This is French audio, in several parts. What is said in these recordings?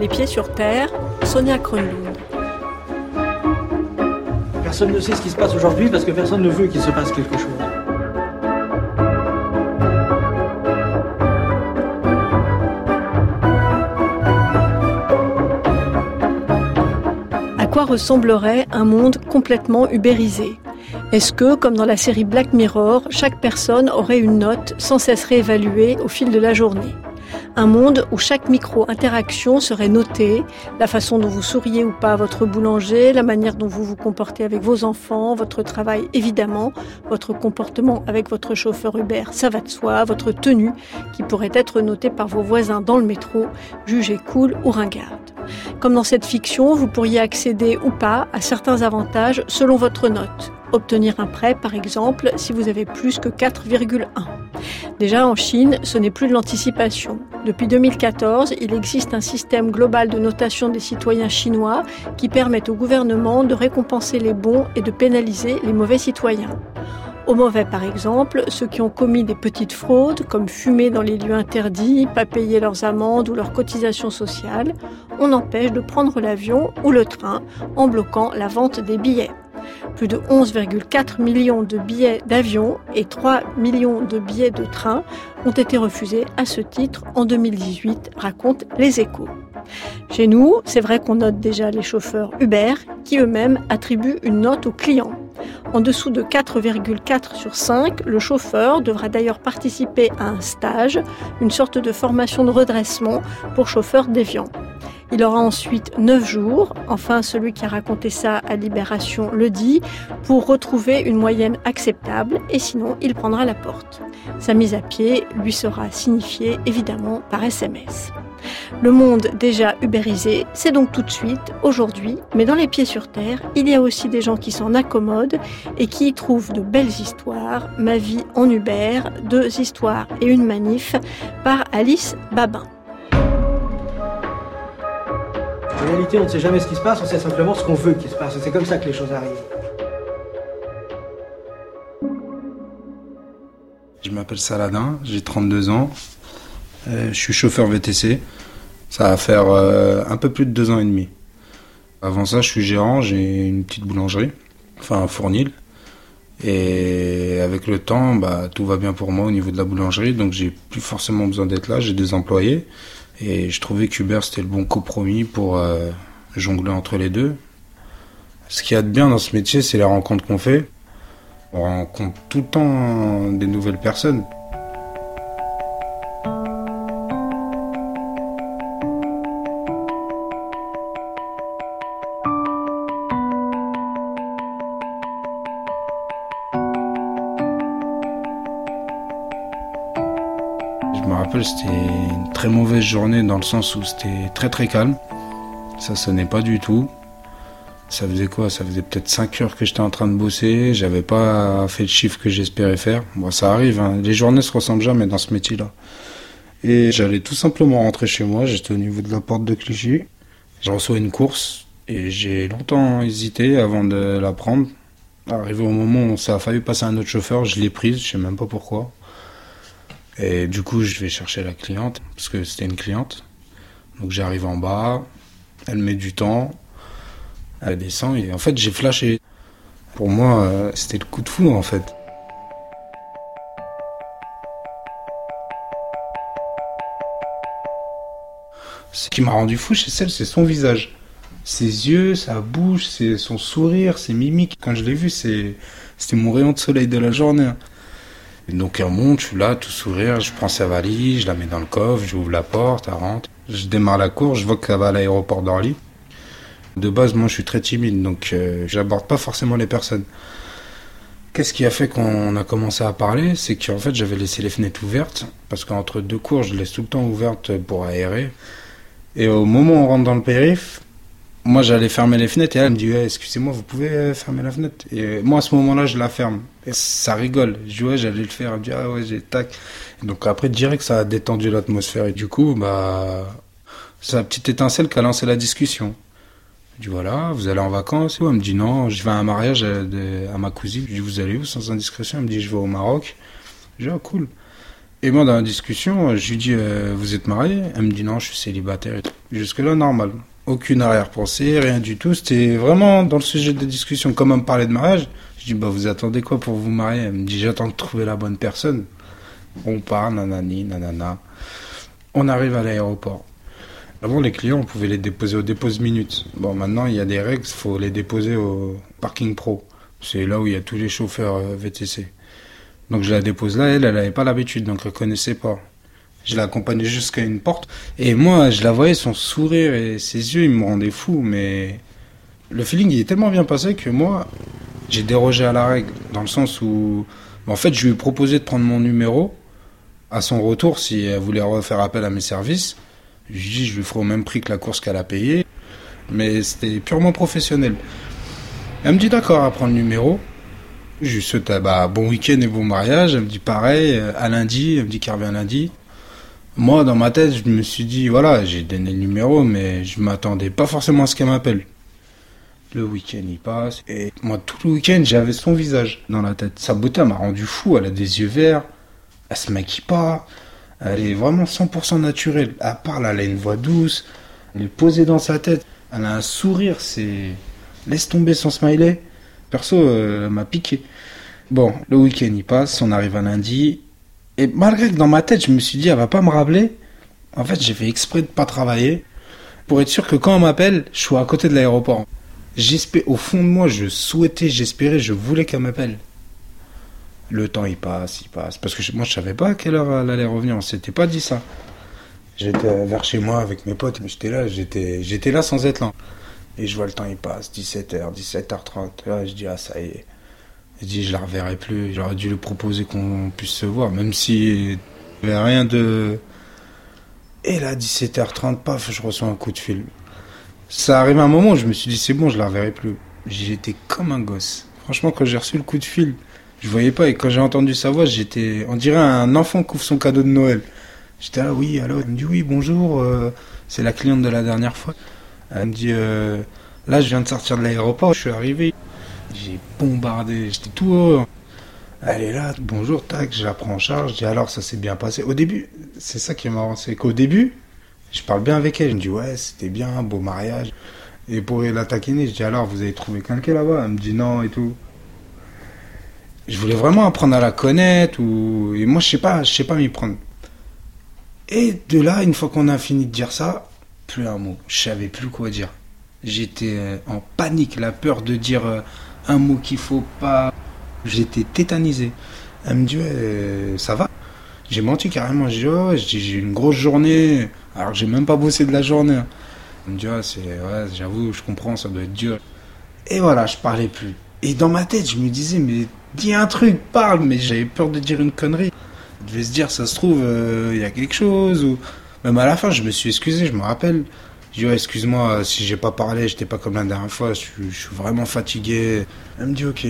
Les pieds sur terre, Sonia Kronlund. Personne ne sait ce qui se passe aujourd'hui parce que personne ne veut qu'il se passe quelque chose. À quoi ressemblerait un monde complètement ubérisé ? Est-ce que, comme dans la série Black Mirror, chaque personne aurait une note sans cesse réévaluée au fil de la journée ? Un monde où chaque micro-interaction serait notée, la façon dont vous souriez ou pas à votre boulanger, la manière dont vous vous comportez avec vos enfants, votre travail évidemment, votre comportement avec votre chauffeur Uber, ça va de soi, votre tenue qui pourrait être notée par vos voisins dans le métro, jugée cool ou ringarde. Comme dans cette fiction, vous pourriez accéder ou pas à certains avantages selon votre note. Obtenir un prêt, par exemple, si vous avez plus que 4,1. Déjà, en Chine, ce n'est plus de l'anticipation. Depuis 2014, il existe un système global de notation des citoyens chinois qui permet au gouvernement de récompenser les bons et de pénaliser les mauvais citoyens. Aux mauvais, par exemple, ceux qui ont commis des petites fraudes, comme fumer dans les lieux interdits, pas payer leurs amendes ou leurs cotisations sociales, on empêche de prendre l'avion ou le train en bloquant la vente des billets. Plus de 11,4 millions de billets d'avion et 3 millions de billets de train ont été refusés à ce titre en 2018, racontent Les Échos. Chez nous, c'est vrai qu'on note déjà les chauffeurs Uber qui eux-mêmes attribuent une note aux clients. En dessous de 4,4 sur 5, le chauffeur devra d'ailleurs participer à un stage, une sorte de formation de redressement pour chauffeurs déviants. Il aura ensuite 9 jours, enfin celui qui a raconté ça à Libération le dit, pour retrouver une moyenne acceptable et sinon il prendra la porte. Sa mise à pied lui sera signifiée évidemment par SMS. Le monde déjà ubérisé, c'est donc tout de suite, aujourd'hui, mais dans les pieds sur terre, il y a aussi des gens qui s'en accommodent et qui y trouvent de belles histoires. Ma vie en Uber, 2 histoires et une manif, par Alice Babin. En réalité, on ne sait jamais ce qui se passe, on sait simplement ce qu'on veut qu'il se passe. C'est comme ça que les choses arrivent. Je m'appelle Saladin, j'ai 32 ans. Je suis chauffeur VTC. Ça va faire un peu plus de 2 ans et demi. Avant ça, je suis gérant, j'ai une petite boulangerie, enfin un fournil. Et avec le temps, tout va bien pour moi au niveau de la boulangerie, donc j'ai plus forcément besoin d'être là, j'ai des employés. Et je trouvais qu'Uber, c'était le bon compromis pour jongler entre les deux. Ce qu'il y a de bien dans ce métier, c'est les rencontres qu'on fait. On rencontre tout le temps des nouvelles personnes. Je me rappelle, c'était une très mauvaise journée dans le sens où c'était très très calme. Ça sonnait pas du tout. Ça faisait quoi ? Ça faisait peut-être 5 heures que j'étais en train de bosser. J'avais pas fait le chiffre que j'espérais faire. Bon, ça arrive, hein. Les journées se ressemblent jamais dans ce métier-là. Et j'allais tout simplement rentrer chez moi. J'étais au niveau de la porte de Clichy. Je reçois une course et j'ai longtemps hésité avant de la prendre. Arrivé au moment où ça a failli passer à un autre chauffeur, je l'ai prise, je sais même pas pourquoi. Et du coup, je vais chercher la cliente, parce que c'était une cliente. Donc j'arrive en bas, elle met du temps, elle descend, et en fait, j'ai flashé. Pour moi, c'était le coup de foudre, en fait. Ce qui m'a rendu fou chez elle, c'est son visage. Ses yeux, sa bouche, son sourire, ses mimiques. Quand je l'ai vue, c'était mon rayon de soleil de la journée. Et donc elle monte, je suis là, tout sourire, je prends sa valise, je la mets dans le coffre, j'ouvre la porte, elle rentre. Je démarre la course, je vois qu'elle va à l'aéroport d'Orly. De base, moi je suis très timide, donc j'aborde pas forcément les personnes. Qu'est-ce qui a fait qu'on a commencé à parler ? C'est qu'en fait j'avais laissé les fenêtres ouvertes, parce qu'entre 2 cours, je laisse tout le temps ouvertes pour aérer. Et au moment où on rentre dans le périph', moi j'allais fermer les fenêtres et elle me dit excusez-moi, vous pouvez fermer la fenêtre. Et moi à ce moment-là je la ferme et ça rigole. Je dis j'allais le faire. Elle me dit ouais, j'ai tac. Et donc après direct ça a détendu l'atmosphère et du coup c'est la petite étincelle qui a lancé la discussion. Je dis voilà, vous allez en vacances ? Elle me dit non, je vais à un mariage à ma cousine. Je dis vous allez où sans indiscrétion ? Elle me dit je vais au Maroc. Je dis cool. Et moi dans la discussion je lui dis vous êtes marié ? Elle me dit non, je suis célibataire et tout. Jusque-là, normal. Aucune arrière-pensée, rien du tout. C'était vraiment dans le sujet de discussion. Comme on me parlait de mariage, je dis, vous attendez quoi pour vous marier? Elle me dit, j'attends de trouver la bonne personne. On part, nanani, nanana. On arrive à l'aéroport. Avant, les clients, on pouvait les déposer au dépose minutes. Bon, maintenant, il y a des règles, il faut les déposer au parking pro. C'est là où il y a tous les chauffeurs VTC. Donc, je la dépose là, elle n'avait pas l'habitude, donc elle connaissait pas. Je l'ai accompagnée jusqu'à une porte. Et moi, je la voyais, son sourire et ses yeux, ils me rendaient fou. Mais le feeling, il est tellement bien passé que moi, j'ai dérogé à la règle. Dans le sens où, en fait, je lui ai proposé de prendre mon numéro à son retour si elle voulait refaire appel à mes services. Je lui ai dit, je lui ferai au même prix que la course qu'elle a payée. Mais c'était purement professionnel. Elle me dit, d'accord, elle prend le numéro. Je lui souhaite bon week-end et bon mariage. Elle me dit pareil, à lundi. Elle me dit qu'elle revient lundi. Moi, dans ma tête, je me suis dit, voilà, j'ai donné le numéro, mais je m'attendais pas forcément à ce qu'elle m'appelle. Le week-end, il passe. Et moi, tout le week-end, j'avais son visage dans la tête. Sa beauté, elle m'a rendu fou. Elle a des yeux verts. Elle se maquille pas. Elle est vraiment 100% naturelle. Elle parle, elle a une voix douce. Elle est posée dans sa tête. Elle a un sourire, c'est... Laisse tomber son smiley. Perso, elle m'a piqué. Bon, le week-end, il passe. On arrive à lundi. Et malgré que dans ma tête, je me suis dit, elle va pas me rappeler. En fait, j'ai fait exprès de pas travailler. Pour être sûr que quand on m'appelle, je sois à côté de l'aéroport. Au fond de moi, je souhaitais, j'espérais, je voulais qu'elle m'appelle. Le temps, il passe. Parce que moi, je savais pas à quelle heure elle allait revenir. On s'était pas dit ça. J'étais vers chez moi avec mes potes. J'étais là sans être là. Et je vois le temps, il passe. 17h, 17h30. Là, je dis, ça y est. Je dis, je la reverrai plus. J'aurais dû lui proposer qu'on puisse se voir. Même si il n'y avait rien de... Et là, 17h30, paf, je reçois un coup de fil. Ça arrive à un moment où je me suis dit, c'est bon, je la reverrai plus. J'étais comme un gosse. Franchement, quand j'ai reçu le coup de fil, je voyais pas. Et quand j'ai entendu sa voix, on dirait un enfant qui ouvre son cadeau de Noël. J'étais là, oui, allô. Elle me dit, oui, bonjour, c'est la cliente de la dernière fois. Elle me dit, là, je viens de sortir de l'aéroport, je suis arrivé. J'ai bombardé, j'étais tout heureux. Elle est là, bonjour, tac, je la prends en charge. Je dis, alors, ça s'est bien passé. Au début, c'est ça qui est marrant, c'est qu'au début, je parle bien avec elle. Je me dis, ouais, c'était bien, beau mariage. Et pour la taquiner, je dis, alors, vous avez trouvé quelqu'un là-bas? Elle me dit non et tout. Je voulais vraiment apprendre à la connaître. Et moi, je sais pas m'y prendre. Et de là, une fois qu'on a fini de dire ça, plus un mot. Je savais plus quoi dire. J'étais en panique, la peur de dire un mot qu'il faut pas. J'étais tétanisé. Elle me dit, ouais, ça va? J'ai menti carrément. Je dis, ouais, j'ai une grosse journée, alors que j'ai même pas bossé de la journée. Elle me dit, ouais, j'avoue, je comprends, ça doit être dur. Et voilà, je parlais plus. Et dans ma tête, je me disais, mais dis un truc, parle. Mais j'avais peur de dire une connerie. Je devais se dire, ça se trouve, il y a quelque chose. Ou... Même à la fin, je me suis excusé, je me rappelle. Je dis, ouais, excuse-moi, si j'ai pas parlé, j'étais pas comme la dernière fois, je suis vraiment fatigué. Elle me dit, ok.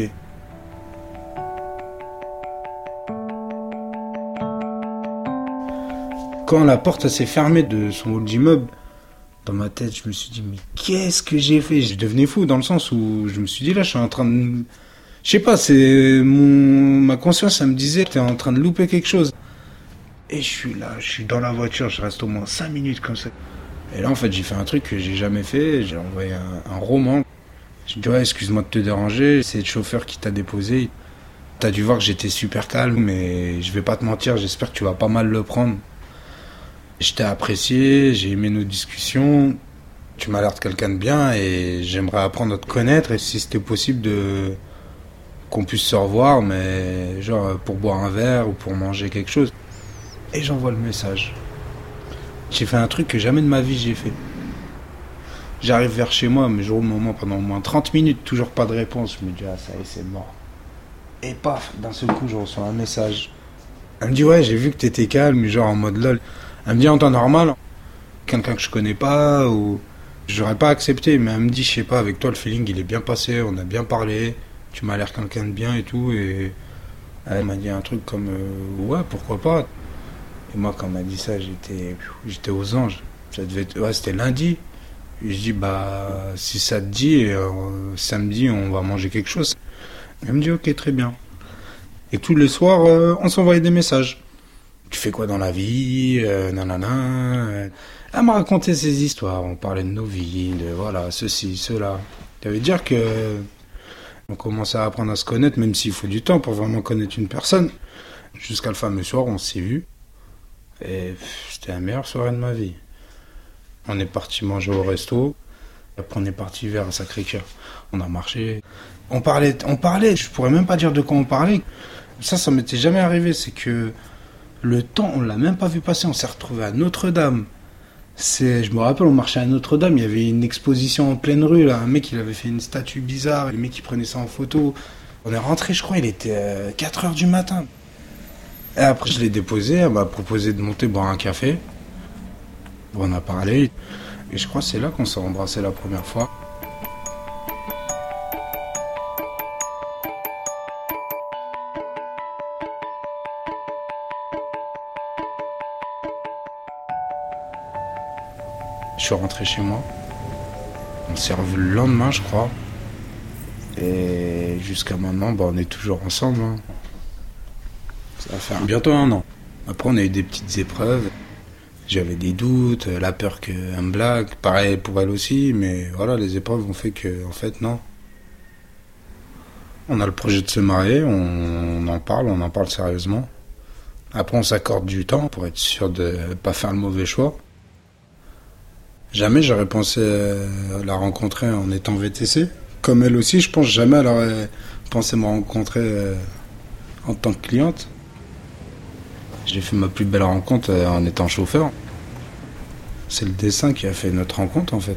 Quand la porte s'est fermée de son hall d'immeuble, dans ma tête, je me suis dit, mais qu'est-ce que j'ai fait? Je devenais fou dans le sens où je me suis dit, là, je suis en train de... Je sais pas, ma conscience, elle me disait, t'es en train de louper quelque chose. Et je suis là, je suis dans la voiture, je reste au moins 5 minutes comme ça. Et là, en fait, j'ai fait un truc que j'ai jamais fait, j'ai envoyé un roman. Je me dis, ouais, excuse-moi de te déranger, c'est le chauffeur qui t'a déposé. T'as dû voir que j'étais super calme, mais je vais pas te mentir, j'espère que tu vas pas mal le prendre. Je t'ai apprécié, j'ai aimé nos discussions. Tu m'as l'air de quelqu'un de bien et j'aimerais apprendre à te connaître. Et si c'était possible qu'on puisse se revoir, mais genre pour boire un verre ou pour manger quelque chose. Et j'envoie le message. J'ai fait un truc que jamais de ma vie j'ai fait. J'arrive vers chez moi, mais je roule moment pendant au moins 30 minutes, toujours pas de réponse. Je me dis, ça y est, c'est mort. Et paf, d'un seul coup, je reçois un message. Elle me dit, ouais, j'ai vu que t'étais calme, genre en mode lol. Elle me dit en temps normal, quelqu'un que je connais pas, ou j'aurais pas accepté, mais elle me dit, je sais pas, avec toi le feeling il est bien passé, on a bien parlé, tu m'as l'air quelqu'un de bien et tout, et elle m'a dit un truc comme, ouais, pourquoi pas. Et moi quand elle m'a dit ça, j'étais aux anges. Ça devait être, ouais, c'était lundi. Et je dis, si ça te dit, samedi on va manger quelque chose. Elle me dit, ok, très bien. Et tous les soirs, on s'envoyait des messages. tu fais quoi dans la vie, nanana. Elle m'a raconté ses histoires, on parlait de nos vies, de voilà, ceci, cela. Ça veut dire que on commençait à apprendre à se connaître, même s'il faut du temps pour vraiment connaître une personne. Jusqu'à le fameux soir, on s'est vus. Et c'était la meilleure soirée de ma vie. On est parti manger au resto. Après, on est parti vers Sacré-Cœur. On a marché. On parlait. Je pourrais même pas dire de quoi on parlait. Ça m'était jamais arrivé. C'est que le temps, on l'a même pas vu passer. On s'est retrouvés à Notre-Dame. Je me rappelle, on marchait à Notre-Dame. Il y avait une exposition en pleine rue. Là. Un mec, il avait fait une statue bizarre. Le mec, il prenait ça en photo. On est rentré, je crois, il était 4h du matin. Et après, je l'ai déposé, elle m'a proposé de monter boire un café. Bon, on a parlé. Et je crois que c'est là qu'on s'est embrassé la première fois. Je suis rentré chez moi. On s'est revu le lendemain, je crois. Et jusqu'à maintenant, on est toujours ensemble. Ça va faire bientôt 1 an. Après, on a eu des petites épreuves. J'avais des doutes, la peur qu'elle me blague. Pareil pour elle aussi, mais voilà, les épreuves ont fait que, en fait, non. On a le projet de se marier, on en parle sérieusement. Après, on s'accorde du temps pour être sûr de ne pas faire le mauvais choix. Jamais j'aurais pensé la rencontrer en étant VTC. Comme elle aussi, je pense jamais elle aurait pensé me rencontrer en tant que cliente. J'ai fait ma plus belle rencontre en étant chauffeur. C'est le dessin qui a fait notre rencontre en fait.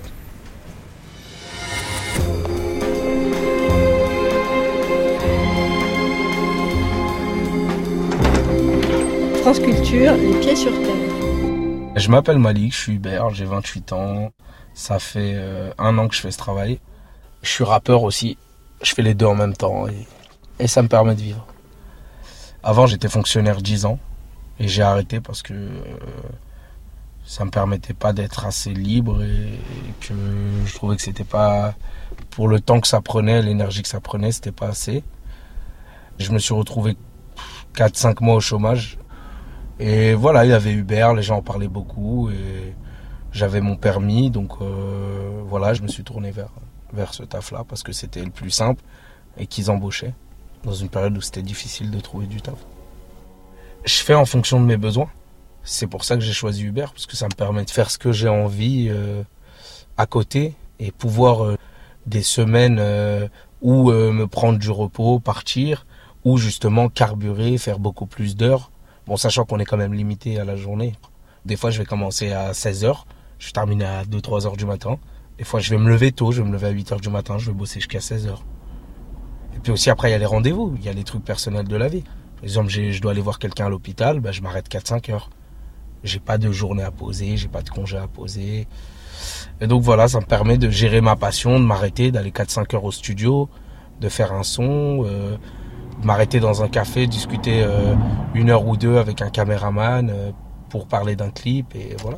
France Culture, les pieds sur terre. Je m'appelle Malik, je suis Hubert, j'ai 28 ans. Ça fait 1 an que je fais ce travail. Je suis rappeur aussi. Je fais les deux en même temps et ça me permet de vivre. Avant, j'étais fonctionnaire 10 ans. Et j'ai arrêté parce que ça me permettait pas d'être assez libre et que je trouvais que c'était pas, pour le temps que ça prenait, l'énergie que ça prenait, c'était pas assez. Je me suis retrouvé 4-5 mois au chômage. Et voilà, il y avait Uber, les gens en parlaient beaucoup et j'avais mon permis. Donc voilà, je me suis tourné vers ce taf-là parce que c'était le plus simple et qu'ils embauchaient dans une période où c'était difficile de trouver du taf. Je fais en fonction de mes besoins. C'est pour ça que j'ai choisi Uber, parce que ça me permet de faire ce que j'ai envie à côté et pouvoir des semaines où me prendre du repos, partir, ou justement carburer, faire beaucoup plus d'heures. Bon, sachant qu'on est quand même limité à la journée. Des fois, je vais commencer à 16h, je vais terminer à 2-3h du matin. Des fois, je vais me lever tôt, je vais me lever à 8h du matin, je vais bosser jusqu'à 16h. Et puis aussi, après, il y a les rendez-vous, il y a les trucs personnels de la vie. Par exemple, je dois aller voir quelqu'un à l'hôpital, je m'arrête 4-5 heures. J'ai pas de journée à poser, j'ai pas de congé à poser. Et donc voilà, ça me permet de gérer ma passion, de m'arrêter, d'aller 4-5 heures au studio, de faire un son, de m'arrêter dans un café, discuter 1 heure ou 2 avec un caméraman pour parler d'un clip et voilà.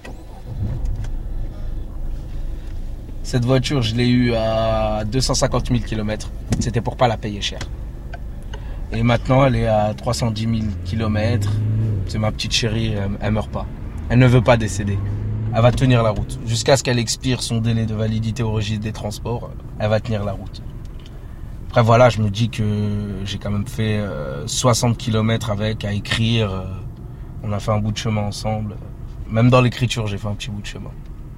Cette voiture, je l'ai eue à 250 000 km. C'était pour pas la payer cher. Et maintenant, elle est à 310 000 km. C'est ma petite chérie, elle meurt pas. Elle ne veut pas décéder. Elle va tenir la route. Jusqu'à ce qu'elle expire son délai de validité au registre des transports, elle va tenir la route. Après voilà, je me dis que j'ai quand même fait 60 km avec, à écrire. On a fait un bout de chemin ensemble. Même dans l'écriture, j'ai fait un petit bout de chemin.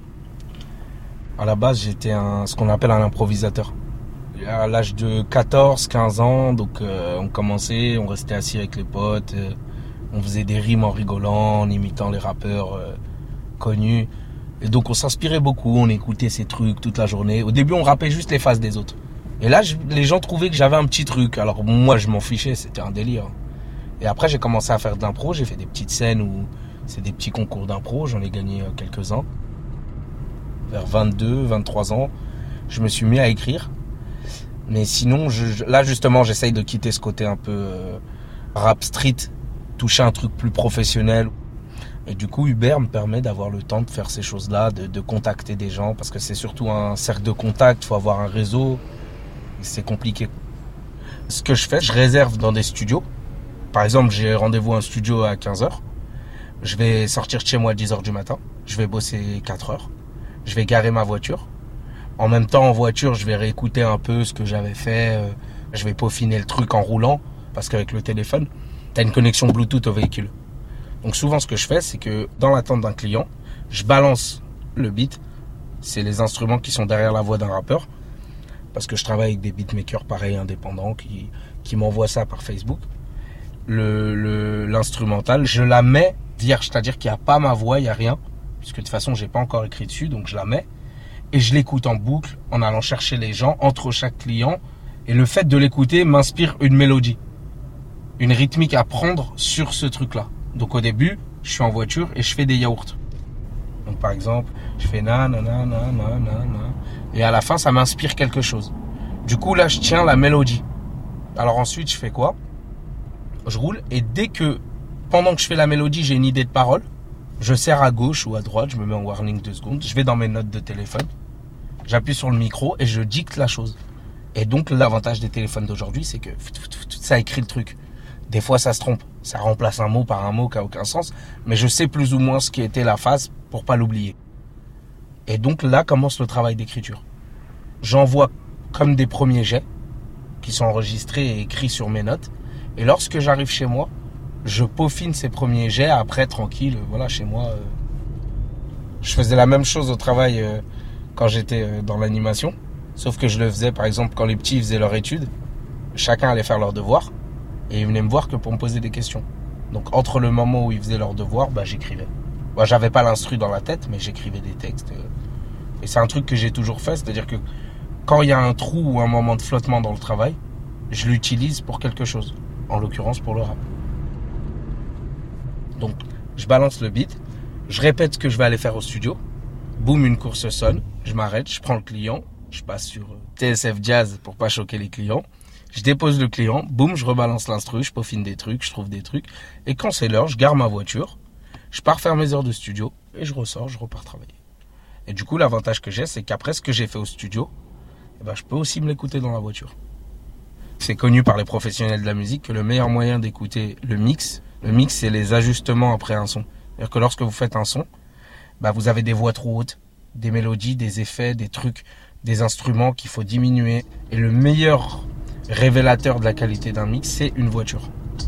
À la base, j'étais ce qu'on appelle un improvisateur. À l'âge de 14-15 ans, donc on commençait, on restait assis avec les potes, on faisait des rimes en rigolant, en imitant les rappeurs connus. Et donc on s'inspirait beaucoup, on écoutait ces trucs toute la journée. Au début, on rappait juste les phases des autres. Et là, les gens trouvaient que j'avais un petit truc. Alors moi, je m'en fichais, c'était un délire. Et après, j'ai commencé à faire de l'impro, j'ai fait des petites scènes où c'est des petits concours d'impro, j'en ai gagné quelques-uns. Vers 22, 23 ans, je me suis mis à écrire. Mais sinon, là justement, j'essaye de quitter ce côté un peu rap street, toucher un truc plus professionnel. Et du coup, Uber me permet d'avoir le temps de faire ces choses-là, de contacter des gens, parce que c'est surtout un cercle de contact, il faut avoir un réseau, et c'est compliqué. Ce que je fais, je réserve dans des studios, Par exemple, j'ai rendez-vous à un studio à 15h. Je vais sortir de chez moi à 10h du matin. Je vais bosser 4 heures. Je vais garer ma voiture. En même temps, en voiture, je vais réécouter un peu ce que j'avais fait. Je vais peaufiner le truc en roulant. Parce qu'avec le téléphone, tu as une connexion Bluetooth au véhicule. Donc souvent, ce que je fais, c'est que dans l'attente d'un client, je balance le beat. C'est les instruments qui sont derrière la voix d'un rappeur. Parce que je travaille avec des beatmakers pareils, indépendants, qui m'envoient ça par Facebook. L'instrumental, je la mets vierge, c'est-à-dire qu'il n'y a pas ma voix, il n'y a rien, puisque de toute façon, j'ai pas encore écrit dessus, donc je la mets, et je l'écoute en boucle, en allant chercher les gens, entre chaque client, et le fait de l'écouter m'inspire une mélodie, une rythmique à prendre sur ce truc-là. Donc au début, je suis en voiture et je fais des yaourts. Donc par exemple, je fais na na na na na na na, et à la fin, ça m'inspire quelque chose. Du coup, là, je tiens la mélodie. Alors ensuite, je fais quoi ? Je roule, et dès que, pendant que je fais la mélodie, j'ai une idée de parole, je serre à gauche ou à droite, je me mets en warning 2 secondes, je vais dans mes notes de téléphone, j'appuie sur le micro et je dicte la chose. Et donc, l'avantage des téléphones d'aujourd'hui, c'est que ça écrit le truc. Des fois, ça se trompe. Ça remplace un mot par un mot qui n'a aucun sens, mais je sais plus ou moins ce qui était la phase pour pas l'oublier. Et donc, là commence le travail d'écriture. J'envoie comme des premiers jets qui sont enregistrés et écrits sur mes notes. Et lorsque j'arrive chez moi, je peaufine ces premiers jets, après tranquille, voilà, chez moi. Je faisais la même chose au travail quand j'étais dans l'animation, sauf que je le faisais par exemple quand les petits faisaient leurs études, chacun allait faire leurs devoirs, et ils venaient me voir que pour me poser des questions. Donc entre le moment où ils faisaient leurs devoirs, j'écrivais. Moi, j'avais pas l'instru dans la tête, mais j'écrivais des textes. Et c'est un truc que j'ai toujours fait, c'est-à-dire que quand il y a un trou ou un moment de flottement dans le travail, je l'utilise pour quelque chose. En l'occurrence pour le rap. Donc, je balance le beat, je répète ce que je vais aller faire au studio, boum, une course sonne, je m'arrête, je prends le client, je passe sur TSF Jazz pour pas choquer les clients, je dépose le client, boum, je rebalance l'instru, je peaufine des trucs, je trouve des trucs, et quand c'est l'heure, je gare ma voiture, je pars faire mes heures de studio, et je ressors, je repars travailler. Et du coup, l'avantage que j'ai, c'est qu'après ce que j'ai fait au studio, je peux aussi me l'écouter dans la voiture. C'est connu par les professionnels de la musique que le meilleur moyen d'écouter le mix, c'est les ajustements après un son. C'est-à-dire que lorsque vous faites un son, vous avez des voix trop hautes, des mélodies, des effets, des trucs, des instruments qu'il faut diminuer. Et le meilleur révélateur de la qualité d'un mix, c'est une voiture.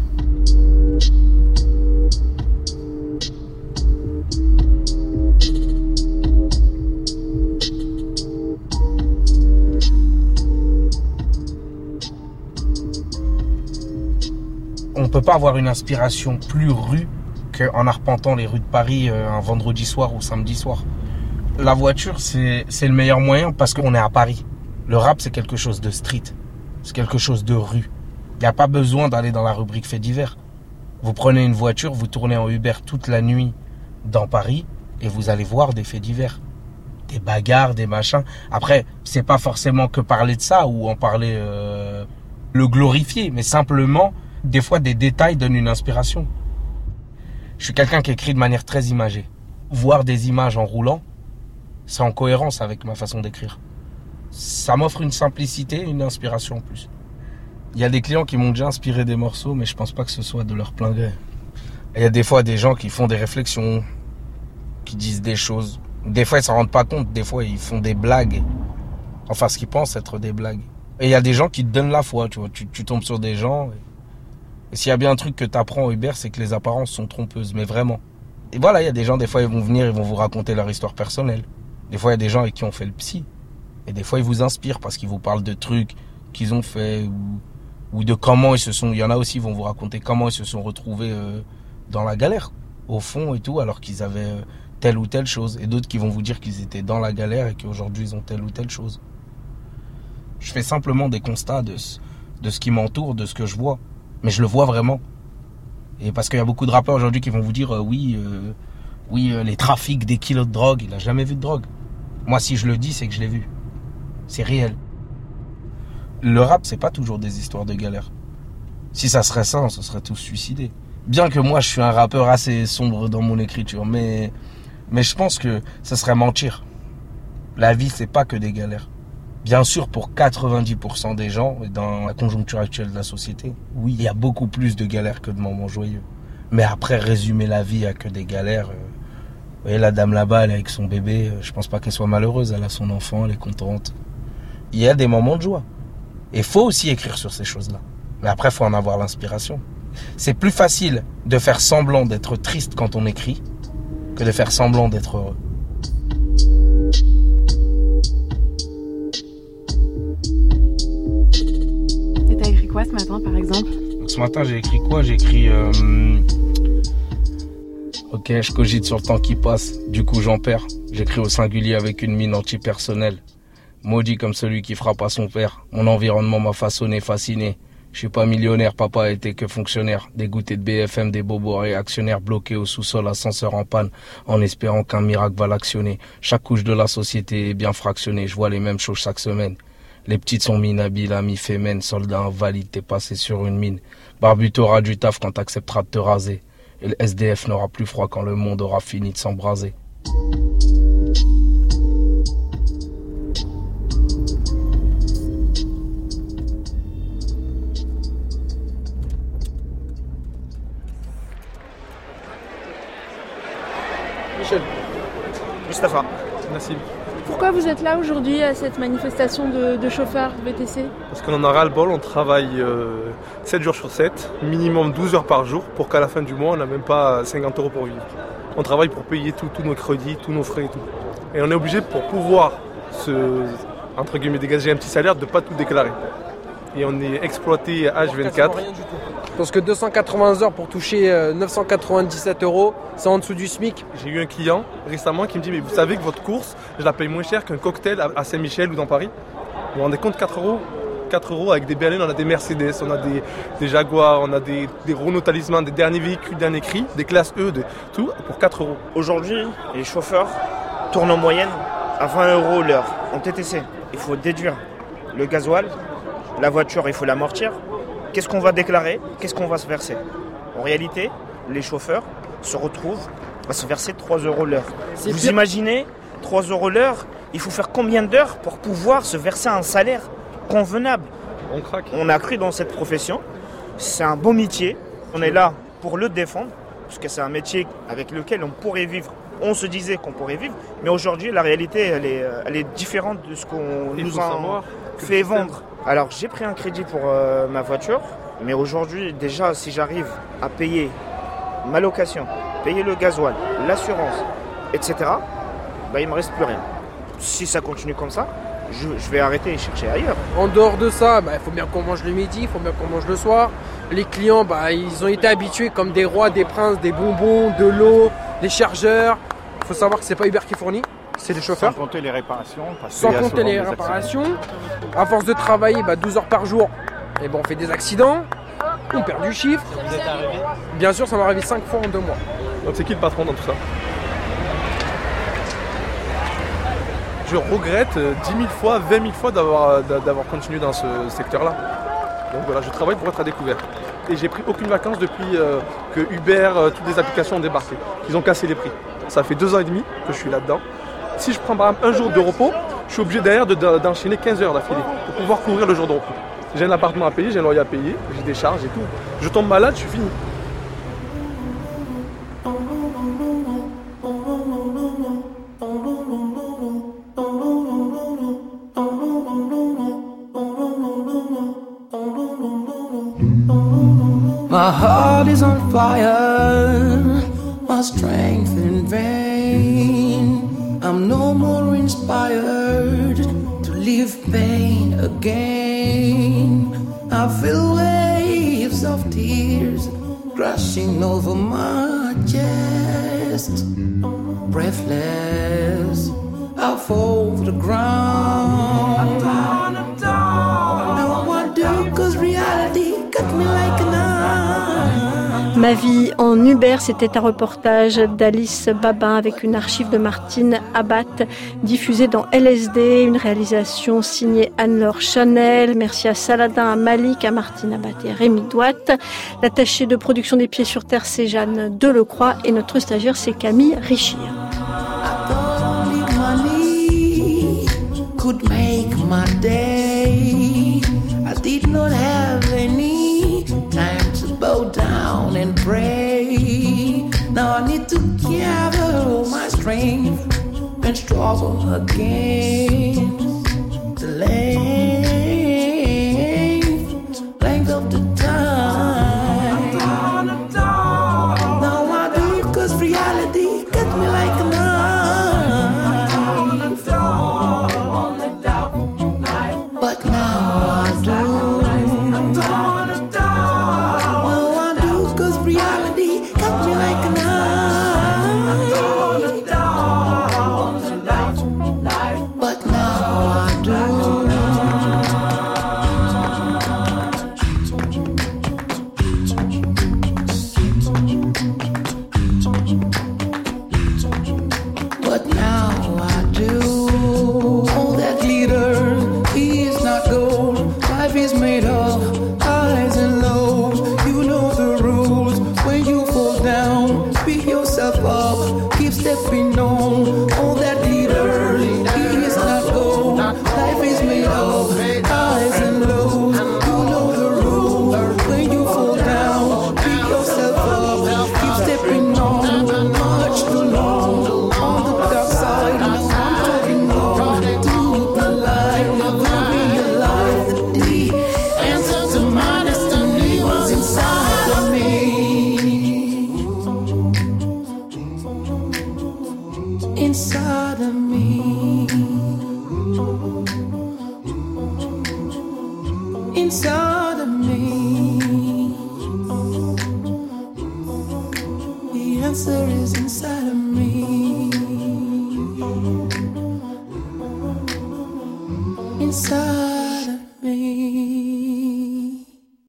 On peut pas avoir une inspiration plus rue qu'en arpentant les rues de Paris un vendredi soir ou samedi soir. La voiture, c'est le meilleur moyen parce qu'on est à Paris. Le rap, c'est quelque chose de street. C'est quelque chose de rue. Il n'y a pas besoin d'aller dans la rubrique faits divers. Vous prenez une voiture, vous tournez en Uber toute la nuit dans Paris et vous allez voir des faits divers. Des bagarres, des machins. Après, c'est pas forcément que parler de ça ou en parler, le glorifier, mais simplement... Des fois, des détails donnent une inspiration. Je suis quelqu'un qui écrit de manière très imagée. Voir des images en roulant, c'est en cohérence avec ma façon d'écrire. Ça m'offre une simplicité, une inspiration en plus. Il y a des clients qui m'ont déjà inspiré des morceaux, mais je pense pas que ce soit de leur plein gré. Il y a des fois des gens qui font des réflexions, qui disent des choses. Des fois, ils s'en rendent pas compte. Des fois, ils font des blagues. Enfin, ce qu'ils pensent être des blagues. Et il y a des gens qui te donnent la foi, tu vois. Tu tombes sur des gens... Et s'il y a bien un truc que tu apprends au Uber, c'est que les apparences sont trompeuses, mais vraiment. Et voilà, il y a des gens, des fois, ils vont venir, ils vont vous raconter leur histoire personnelle. Des fois, il y a des gens avec qui on fait le psy. Et des fois, ils vous inspirent parce qu'ils vous parlent de trucs qu'ils ont fait ou de comment ils se sont... Il y en a aussi, ils vont vous raconter comment ils se sont retrouvés dans la galère, au fond et tout, alors qu'ils avaient telle ou telle chose. Et d'autres qui vont vous dire qu'ils étaient dans la galère et qu'aujourd'hui, ils ont telle ou telle chose. Je fais simplement des constats de ce qui m'entoure, de ce que je vois. Mais je le vois vraiment. Et parce qu'il y a beaucoup de rappeurs aujourd'hui qui vont vous dire les trafics des kilos de drogue. Il a jamais vu de drogue. Moi, si je le dis, c'est que je l'ai vu. C'est réel. Le rap, c'est pas toujours des histoires de galère. Si ça serait ça, on se serait tous suicidés. Bien que moi, je suis un rappeur assez sombre dans mon écriture, mais je pense que ça serait mentir. La vie, c'est pas que des galères. Bien sûr, pour 90% des gens, dans la conjoncture actuelle de la société, oui, il y a beaucoup plus de galères que de moments joyeux. Mais après, résumer la vie à que des galères... Vous voyez, la dame là-bas, elle est avec son bébé, je pense pas qu'elle soit malheureuse, elle a son enfant, elle est contente. Il y a des moments de joie. Et il faut aussi écrire sur ces choses-là. Mais après, il faut en avoir l'inspiration. C'est plus facile de faire semblant d'être triste quand on écrit que de faire semblant d'être heureux. Et t'as écrit quoi ce matin, par exemple? Donc, ce matin, j'ai écrit quoi? J'ai écrit... Ok, je cogite sur le temps qui passe, du coup j'en perds. J'écris au singulier avec une mine antipersonnelle. Maudit comme celui qui frappe à son père. Mon environnement m'a façonné, fasciné. Je suis pas millionnaire, papa était que fonctionnaire. Dégoûté de BFM, des bobos réactionnaires bloqués au sous-sol, ascenseur en panne, en espérant qu'un miracle va l'actionner. Chaque couche de la société est bien fractionnée, je vois les mêmes choses chaque semaine. Les petites sont minabiles, amis fémènes, soldats invalides, t'es passé sur une mine. Barbu, t'auras du taf quand t'accepteras de te raser. Et le SDF n'aura plus froid quand le monde aura fini de s'embraser. Michel. Mustapha. Nassim. Pourquoi vous êtes là aujourd'hui à cette manifestation de chauffeurs VTC? Parce qu'on en a ras-le-bol, on travaille 7 jours sur 7, minimum 12 heures par jour, pour qu'à la fin du mois, on n'a même pas 50 € pour vivre. On travaille pour payer tous nos crédits, tous nos frais et tout. Et on est obligé, pour pouvoir entre guillemets, dégager un petit salaire, de ne pas tout déclarer. Et on est exploité H24. Parce que 280 heures pour toucher 997 €, c'est en dessous du SMIC. J'ai eu un client récemment qui me dit, mais vous savez que votre course, je la paye moins cher qu'un cocktail à Saint-Michel ou dans Paris. Vous vous rendez compte, 4 €? 4 € avec des berlines, on a des Mercedes, on a des Jaguars, on a des Renault Talisman, des derniers véhicules, derniers cris, des classes E, tout pour 4 €. Aujourd'hui, les chauffeurs tournent en moyenne à 20 € l'heure en TTC. Il faut déduire le gasoil, la voiture, il faut l'amortir. Qu'est-ce qu'on va déclarer? Qu'est-ce qu'on va se verser? En réalité, les chauffeurs se retrouvent à se verser 3 € l'heure. Vous imaginez 3 € l'heure, il faut faire combien d'heures pour pouvoir se verser un salaire convenable? On craque. On a cru dans cette profession, c'est un beau métier, on est là pour le défendre, parce que c'est un métier avec lequel on pourrait vivre. On se disait qu'on pourrait vivre, mais aujourd'hui la réalité elle est différente de ce qu'on nous a fait vendre. Alors j'ai pris un crédit pour ma voiture, mais aujourd'hui déjà si j'arrive à payer ma location, payer le gasoil, l'assurance, etc., il ne me reste plus rien. Si ça continue comme ça, je vais arrêter et chercher ailleurs. En dehors de ça, il faut bien qu'on mange le midi, il faut bien qu'on mange le soir. Les clients, ils ont été habitués comme des rois, des princes, des bonbons, de l'eau, des chargeurs. Il faut savoir que c'est pas Uber qui fournit, c'est les chauffeurs. Sans compter les réparations. Sans compter les réparations. À force de travailler 12 heures par jour, on fait des accidents, on perd du chiffre. Vous êtes arrivé? Bien sûr, ça m'est arrivé 5 fois en 2 mois. Donc c'est qui le patron dans tout ça? Je regrette 10 000 fois, 20 000 fois d'avoir continué dans ce secteur-là. Donc voilà, je travaille pour être à découvert. Et j'ai pris aucune vacance depuis que Uber, toutes les applications ont débarqué. Ils ont cassé les prix. Ça fait 2 ans et demi que je suis là-dedans. Si je prends par exemple un jour de repos, je suis obligé derrière d'enchaîner 15 heures d'affilée pour pouvoir couvrir le jour de repos. J'ai un appartement à payer, j'ai un loyer à payer, j'ai des charges et tout. Je tombe malade, je suis fini. My heart is on fire, my strength in vain. I'm no more inspired to live pain again. I feel waves of tears crashing over my chest. Breathless, I fall to the ground. I'm done. Now what do, 'cause reality cut me like a knife. Ma vie en Uber, c'était un reportage d'Alice Babin avec une archive de Martine Abbat diffusée dans LSD, une réalisation signée Anne-Laure Chanel. Merci à Saladin, à Malik, à Martine Abbat et à Rémi Douat. L'attachée de production des Pieds sur Terre, c'est Jeanne Delecroix et notre stagiaire, c'est Camille Richir. Could make my day. I did not have any time to bow down and pray. Now I need to gather all my strength and struggle again. The length of the time. Now I do it 'cause reality cut me like a knife. But now I do. Now I do 'cause reality cut me like a knife. But now I do. But now I do. All that glitters is not gold. Life is made of highs and lows. You know the rules. When you fall down, pick yourself up. Keep stepping on. All that glitters is not gold. Life is made of highs and lows. You know the rules. When you fall down, pick yourself up. Keep stepping on. Much too long on the dark side. Now I'm talking on to the light. Never realize that the answer to my destiny was inside of me. Inside of me. Inside of me. The answer is inside.